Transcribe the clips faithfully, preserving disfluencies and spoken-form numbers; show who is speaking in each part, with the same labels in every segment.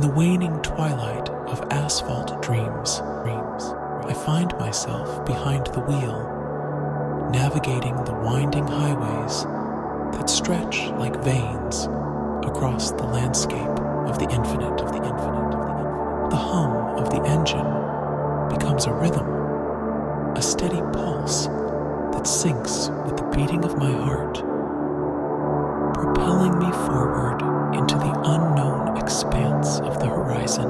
Speaker 1: the waning twilight of asphalt dreams, I find myself behind the wheel, navigating the winding highways that stretch like veins across the landscape of the infinite, of the infinite, of the infinite. The hum of the engine becomes a rhythm, a steady pulse that syncs with the beating of my heart, propelling me forward into the unknown expanse of the horizon.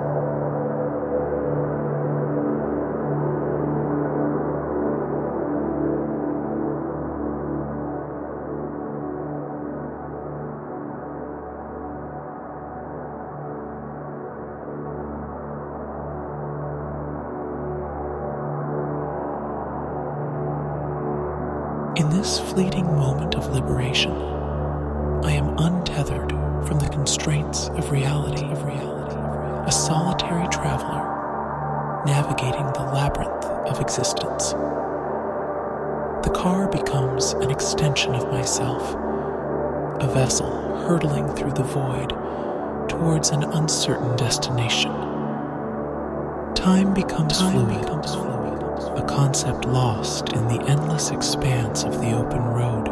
Speaker 1: In this fleeting moment of liberation, I am untethered from the constraints of reality, of reality, a solitary traveler navigating the labyrinth of existence. The car becomes an extension of myself, a vessel hurtling through the void towards an uncertain destination. Time becomes Time fluid. Becomes fluid. A concept lost in the endless expanse of the open road.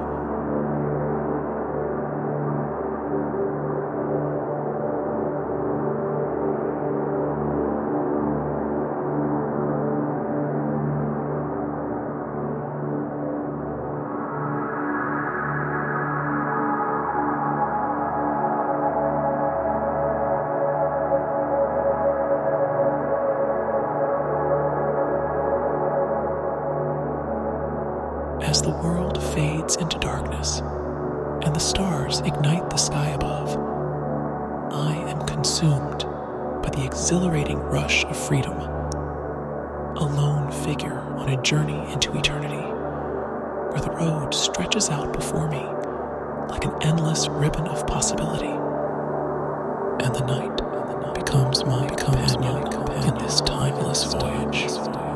Speaker 1: As the world fades into darkness and the stars ignite the sky above, I am consumed by the exhilarating rush of freedom, a lone figure on a journey into eternity, where the road stretches out before me like an endless ribbon of possibility, and the night becomes my companion in this timeless voyage.